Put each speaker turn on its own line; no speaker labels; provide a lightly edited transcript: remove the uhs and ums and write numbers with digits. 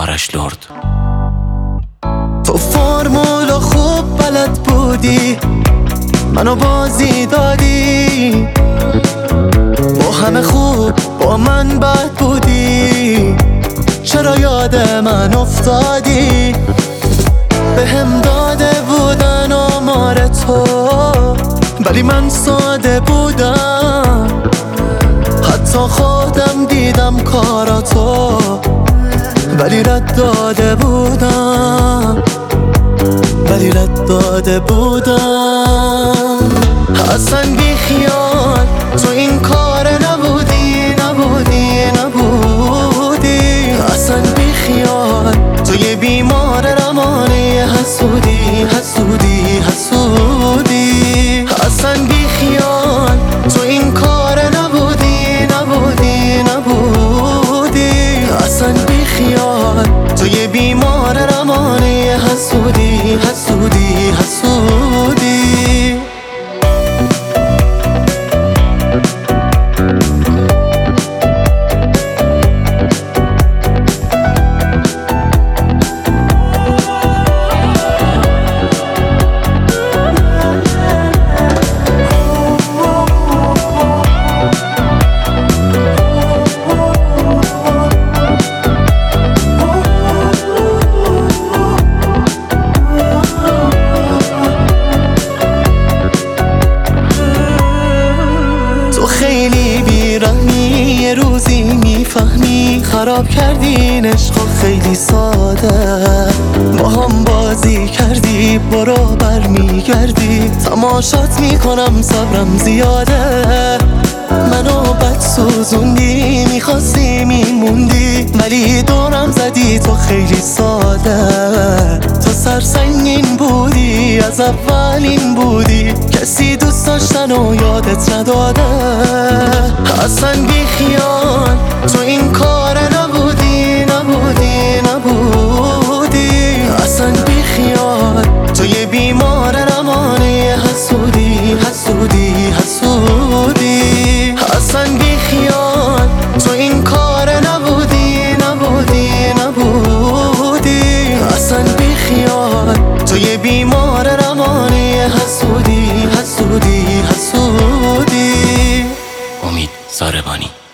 آرش لرد.
تو فرمولو خوب بلد بودی، منو بازی دادی، با همه خوب با من بد بودی، چرا یاد من افتادی؟ بهم داده بودن آمار تو، ولی من ساده بودم، حتی خودم دیدم کاراتو، ولی رد داده بودم، ولی رد داده بودم. اصلا بی خیال تو این کار نبودی، نبودی، نبودی. اصلا بی خیال تو یه بیمار روانی حسودی، حسودی، حسودی. اصلا بی خیال تو این کار نبودی، نبودی، نبودی. اصلا بی خیال تو یه بیمار روانی حسودی، حسودی، حسودی. خیلی بیرحمی، یه روزی میفهمی خراب کردین عشقو خیلی ساده، با هم بازی کردی برو برمیگردی، تماشات میکنم صبرم زیاده، منو بد سوزوندی، میخواستی میموندی، ولی دورم زدی تو خیلی ساده، تو سرسنگین بودی از اولین بودی، کسی دوست داشتن و یادت نداده. اصلا بی خیال تو این کار نبودی، نبودی، نبودی. اصلا بی خیال تو یه بیمار روانی حسودی، حسودی، حسودی. اصلا بی خیال تو این کار نبودی، نبودی، نبودی. اصلا بی خیال تو یه بیمار روانی حسودی، حسودی، حسودی.
امید زاربانی.